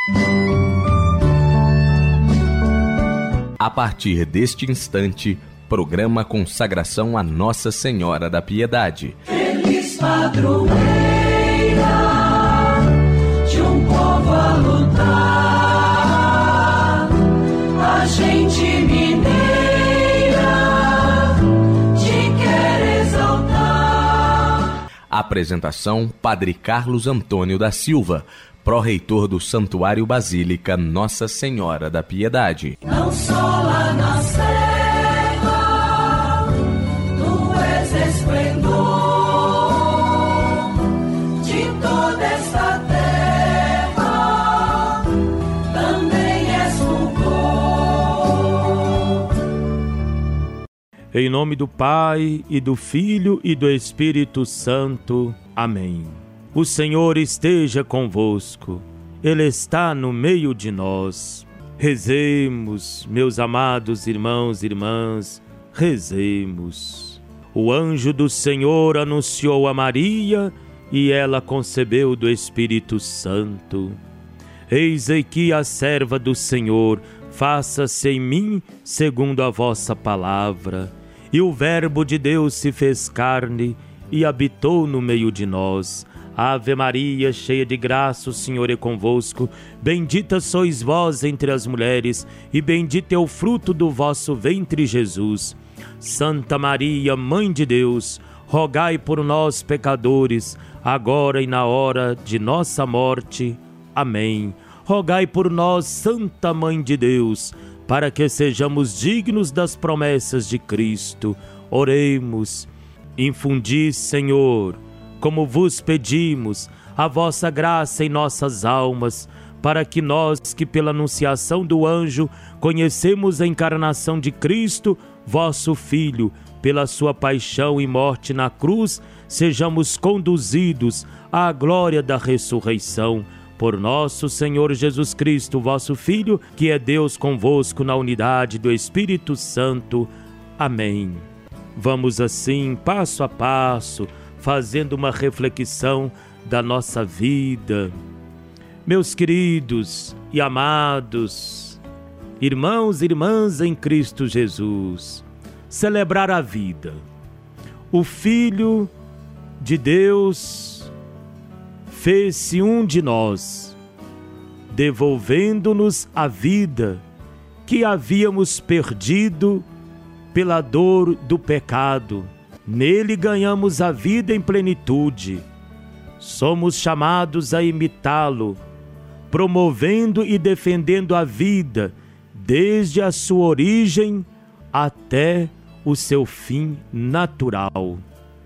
A partir deste instante, programa Consagração a Nossa Senhora da Piedade. Feliz padroeira de um povo a lutar, a gente mineira te quer exaltar. Apresentação: Padre Carlos Antônio da Silva, pró-reitor do Santuário Basílica Nossa Senhora da Piedade. Não só lá na serra, tu és esplendor de toda esta terra, também és fulgor. Em nome do Pai, e do Filho, e do Espírito Santo. Amém. O Senhor esteja convosco, Ele está no meio de nós. Rezemos, meus amados irmãos e irmãs, rezemos. O anjo do Senhor anunciou a Maria e ela concebeu do Espírito Santo. Eis aqui a serva do Senhor, faça-se em mim segundo a vossa palavra. E o Verbo de Deus se fez carne e habitou no meio de nós. Ave Maria, cheia de graça, o Senhor é convosco. Bendita sois vós entre as mulheres, e bendito é o fruto do vosso ventre, Jesus. Santa Maria, Mãe de Deus, rogai por nós, pecadores, agora e na hora de nossa morte. Amém. Rogai por nós, Santa Mãe de Deus, para que sejamos dignos das promessas de Cristo. Oremos. Infundi, Senhor, como vos pedimos, a vossa graça em nossas almas, para que nós, que pela anunciação do anjo conhecemos a encarnação de Cristo, vosso Filho, pela sua paixão e morte na cruz, sejamos conduzidos à glória da ressurreição. Por nosso Senhor Jesus Cristo, vosso Filho, que é Deus convosco na unidade do Espírito Santo. Amém. Vamos assim, passo a passo, fazendo uma reflexão da nossa vida. Meus queridos e amados irmãos e irmãs em Cristo Jesus, celebrar a vida. O Filho de Deus fez-se um de nós, devolvendo-nos a vida que havíamos perdido pela dor do pecado. Nele ganhamos a vida em plenitude. Somos chamados a imitá-lo, promovendo e defendendo a vida desde a sua origem até o seu fim natural.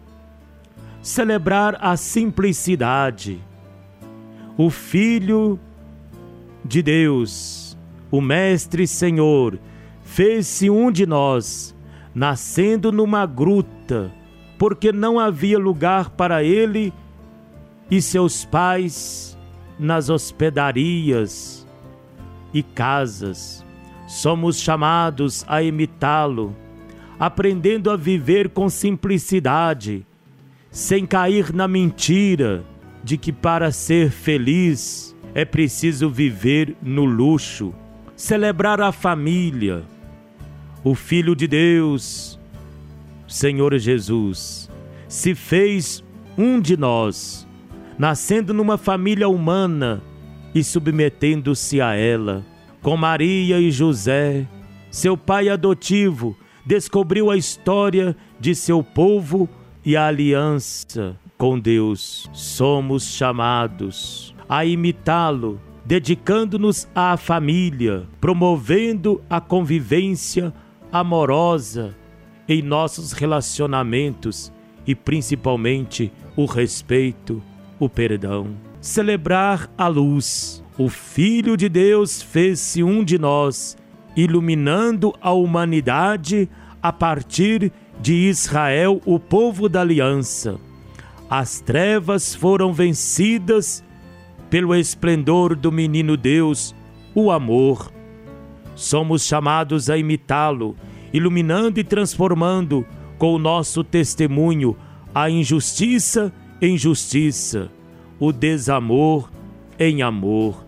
Celebrar a simplicidade. O Filho de Deus, o Mestre Senhor, fez-se um de nós, nascendo numa gruta, porque não havia lugar para ele e seus pais nas hospedarias e casas. Somos chamados a imitá-lo, aprendendo a viver com simplicidade, sem cair na mentira de que para ser feliz é preciso viver no luxo. Celebrar a família. O Filho de Deus, Senhor Jesus, se fez um de nós, nascendo numa família humana e submetendo-se a ela. Com Maria e José, seu pai adotivo, descobriu a história de seu povo e a aliança com Deus. Somos chamados a imitá-lo, dedicando-nos à família, promovendo a convivência amorosa em nossos relacionamentos e principalmente o respeito, o perdão. Celebrar a luz. O Filho de Deus fez-se um de nós, iluminando a humanidade a partir de Israel, o povo da aliança. As trevas foram vencidas pelo esplendor do menino Deus, o amor. Somos chamados a imitá-lo, iluminando e transformando com o nosso testemunho a injustiça em justiça, o desamor em amor.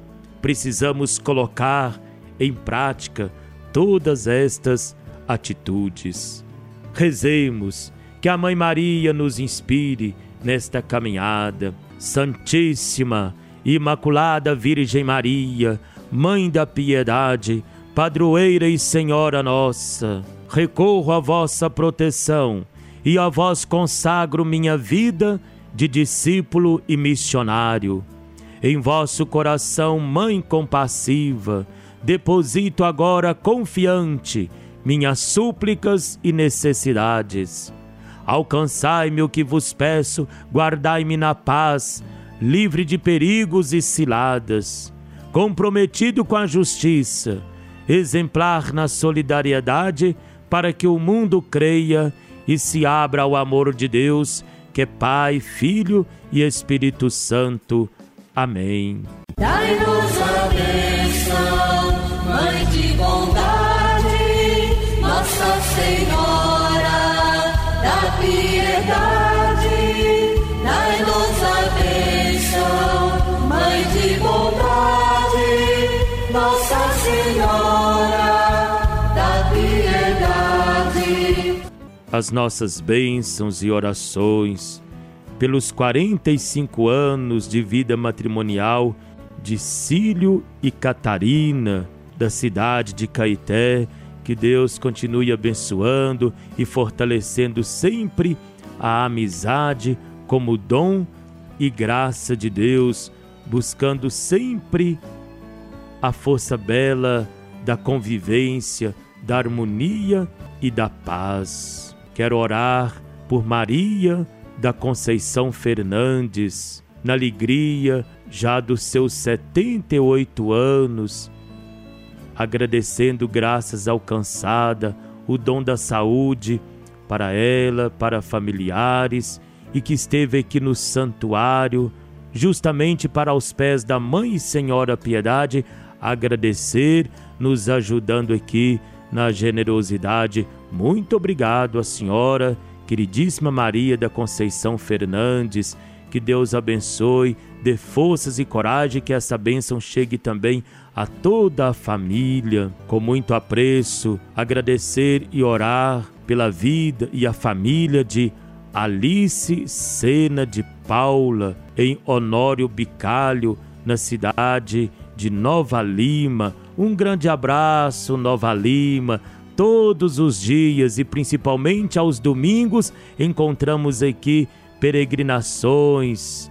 precisamos colocar em prática todas estas atitudes. Rezemos, que a Mãe Maria nos inspire nesta caminhada. Santíssima, Imaculada Virgem Maria, Mãe da Piedade, Padroeira e Senhora nossa, recorro à vossa proteção e a vós consagro minha vida de discípulo e missionário. Em vosso coração, Mãe compassiva, deposito agora confiante minhas súplicas e necessidades. Alcançai-me o que vos peço, guardai-me na paz, livre de perigos e ciladas, comprometido com a justiça, exemplar na solidariedade, para que o mundo creia e se abra ao amor de Deus, que é Pai, Filho e Espírito Santo. Amém. Dai-nos a bênção, Mãe de bondade, Nossa Senhora da Piedade. Dai-nos a bênção, Mãe de bondade, Nossa Senhora da Piedade. As nossas bênçãos e orações pelos 45 anos de vida matrimonial de Cílio e Catarina, da cidade de Caeté. Que Deus continue abençoando e fortalecendo sempre a amizade como dom e graça de Deus, buscando sempre a força bela da convivência, da harmonia e da paz. Quero orar por Maria da Conceição Fernandes, na alegria já dos seus 78 anos, agradecendo graças alcançada, o dom da saúde para ela, para familiares, e que esteve aqui no santuário, justamente para os pés da Mãe Senhora Piedade, agradecer, nos ajudando aqui na generosidade. Muito obrigado a senhora, queridíssima Maria da Conceição Fernandes. Que Deus abençoe, dê forças e coragem, que essa bênção chegue também a toda a família. Com muito apreço, agradecer e orar pela vida e a família de Alice Sena de Paula, em Honório Bicalho, na cidade de Nova Lima. Um grande abraço, Nova Lima. Todos os dias e principalmente aos domingos encontramos aqui peregrinações,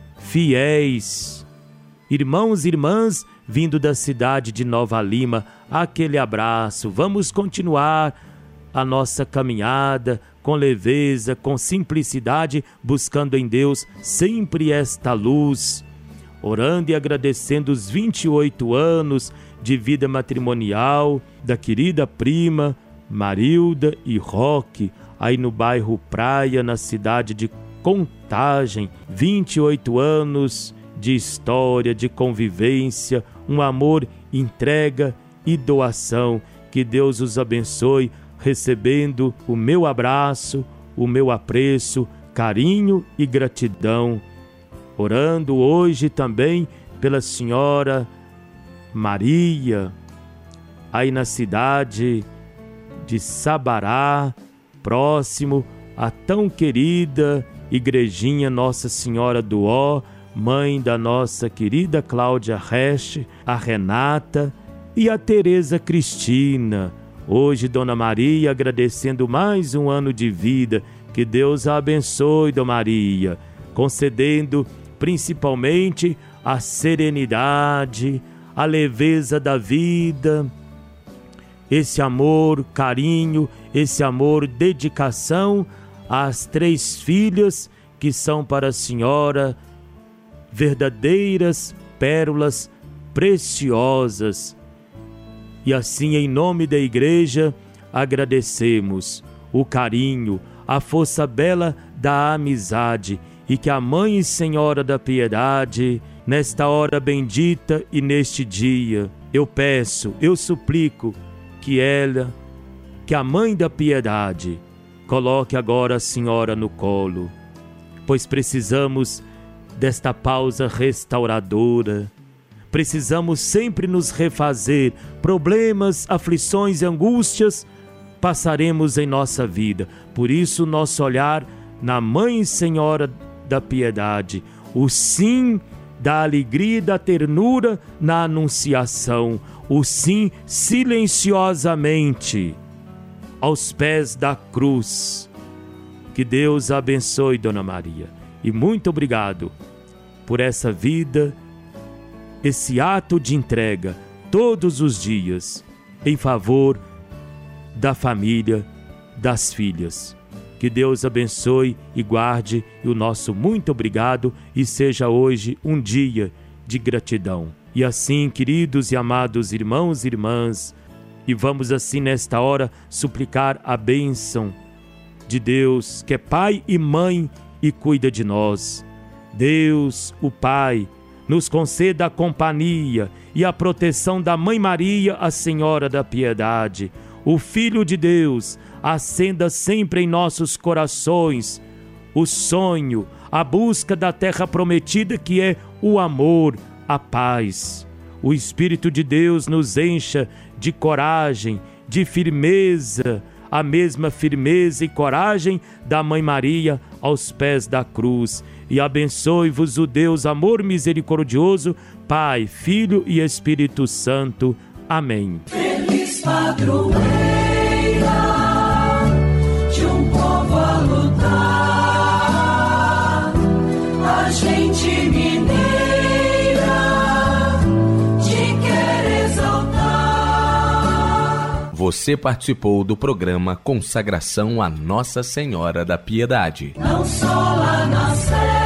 fiéis, irmãos e irmãs vindo da cidade de Nova Lima. Aquele abraço. Vamos continuar a nossa caminhada com leveza, com simplicidade, buscando em Deus sempre esta luz, orando e agradecendo os 28 anos de vida matrimonial da querida prima Marilda e Roque, aí no bairro Praia, na cidade de Contagem. 28 anos de história, de convivência, um amor, entrega e doação. Que Deus os abençoe, recebendo o meu abraço, o meu apreço, carinho e gratidão. Orando hoje também pela senhora Maria, aí na cidade de Sabará, próximo à tão querida igrejinha Nossa Senhora do Ó, mãe da nossa querida Cláudia Resch, a Renata e a Tereza Cristina. Hoje, Dona Maria, agradecendo mais um ano de vida. Que Deus a abençoe, Dona Maria, concedendo principalmente a serenidade, a leveza da vida, esse amor, carinho, esse amor, dedicação às 3 filhas que são para a senhora verdadeiras pérolas preciosas. E assim, em nome da igreja, agradecemos o carinho, a força bela da amizade, e que a Mãe e Senhora da Piedade, nesta hora bendita e neste dia, eu peço, eu suplico que ela, que a Mãe da Piedade, coloque agora a senhora no colo, pois precisamos desta pausa restauradora, precisamos sempre nos refazer. Problemas, aflições e angústias passaremos em nossa vida. Por isso, nosso olhar na Mãe Senhora da Piedade, o sim da alegria e da ternura na anunciação, o sim silenciosamente aos pés da cruz. Que Deus abençoe, Dona Maria. E muito obrigado por essa vida, esse ato de entrega todos os dias em favor da família, das filhas. Que Deus abençoe e guarde, e o nosso muito obrigado, e seja hoje um dia de gratidão. E assim, queridos e amados irmãos e irmãs, e vamos assim nesta hora suplicar a bênção de Deus, que é Pai e Mãe e cuida de nós. Deus, o Pai, nos conceda a companhia e a proteção da Mãe Maria, a Senhora da Piedade. O Filho de Deus acenda sempre em nossos corações o sonho, a busca da terra prometida, que é o amor, a paz. O Espírito de Deus nos encha de coragem, de firmeza, a mesma firmeza e coragem da Mãe Maria aos pés da cruz. E abençoe-vos o Deus amor misericordioso, Pai, Filho e Espírito Santo. Amém. Feliz padroeira de um povo a lutar, a gente mineira te quer exaltar. Você participou do programa Consagração a Nossa Senhora da Piedade. Não só lá na Sé